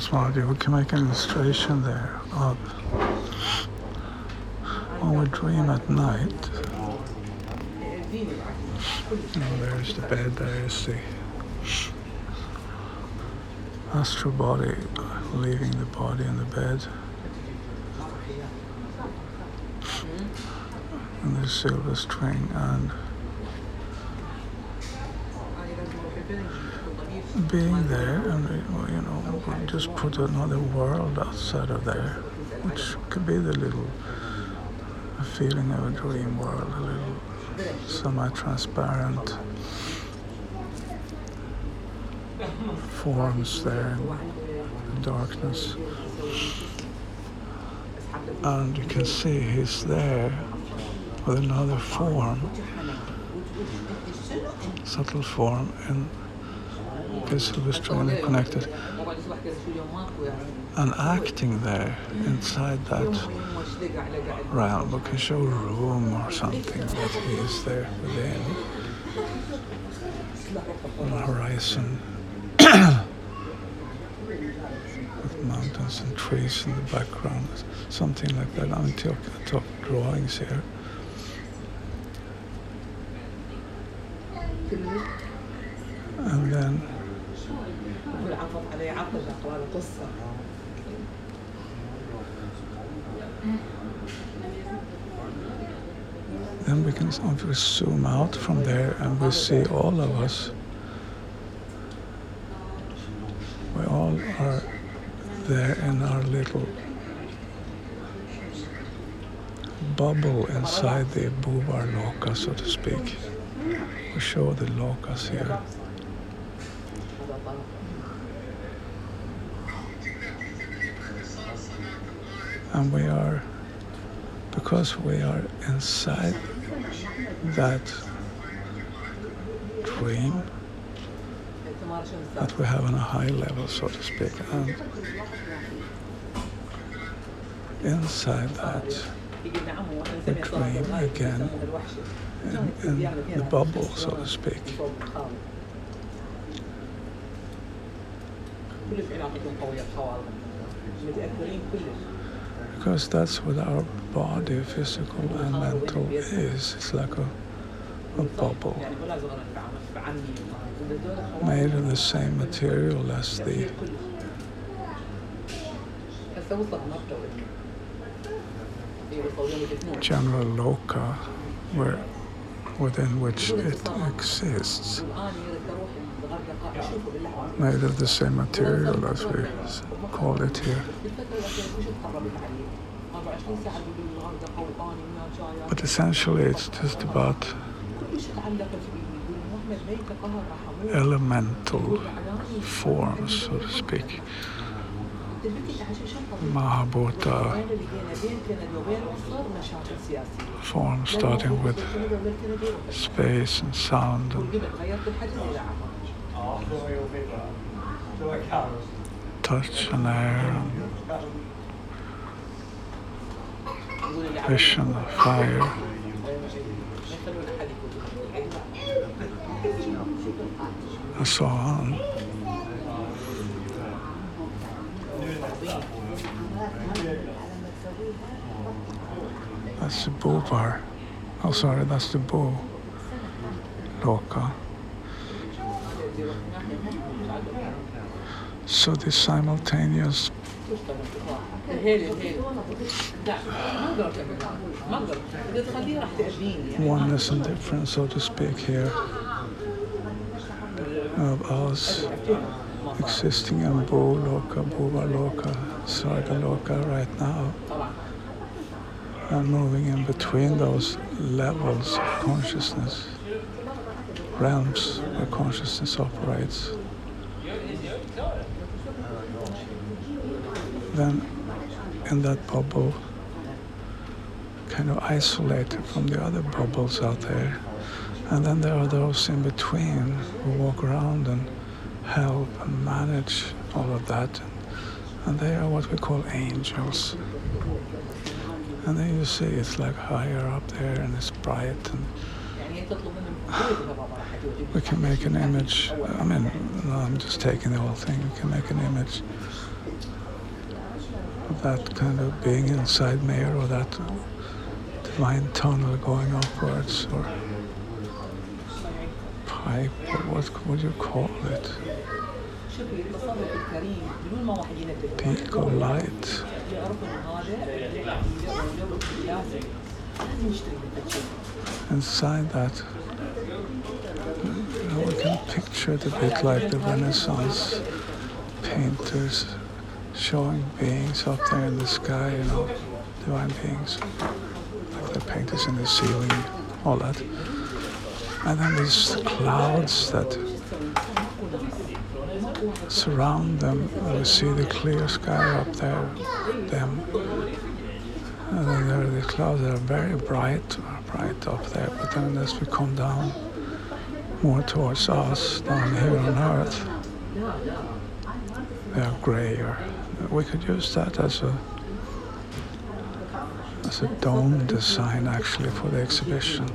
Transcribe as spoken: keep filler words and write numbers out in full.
Smarty, we can make an illustration there of when we dream at night. You know, there's the bed, there's the astral body leaving the body in the bed. And the silver string, and being there, and you know, we just put another world outside of there, which could be the little feeling of a dream world, a little semi-transparent forms there in the darkness. And you can see he's there with another form, subtle form, and because he was strongly connected, and acting there inside that realm. We can show a room or something that he is there within, on the horizon, with mountains and trees in the background, something like that. I'm talking top drawings here. And then then we can we zoom out from there and we see all of us. We all are there in our little bubble inside the Bhuvar Loka, so to speak. We show the lokas here. And we are, because we are inside that dream that we have on a high level, so to speak, and inside that we dream again in, in the bubble, so to speak. Because that's what our body, physical and mental, is. It's like a, a bubble made of the same material as the general loka, where, within which it exists, made of the same material as we call it here. But essentially it's just about elemental forms, so to speak. Mahabhuta forms starting with space and sound and touch and air and vision of fire. And so on. That's the Bhuvar. Oh, sorry, that's the Bhu Loka. So the simultaneous oneness and difference, so to speak, here of us existing in Bhu Loka, Bhuvar Loka, Sarga Loka right now, and moving in between those levels of consciousness, realms where consciousness operates. Then in that bubble, kind of isolated from the other bubbles out there. And then there are those in between who walk around and help and manage all of that. And they are what we call angels. And then you see it's like higher up there and it's bright, and we can make an image. I mean, no, I'm just taking the whole thing. We can make an image of that kind of being inside me, or that divine tunnel going upwards, or pipe, or what would you call it? Peak of light. Inside that, you know, we can picture it a bit like the Renaissance painters showing beings up there in the sky, you know, divine beings, like the painters in the ceiling, all that. And then these clouds that surround them, we see the clear sky up there, them. And then there are these clouds that are very bright, bright up there, but then as we come down more towards us, down here on Earth, they are grayer. We could use that as a as a dome design actually for the exhibition.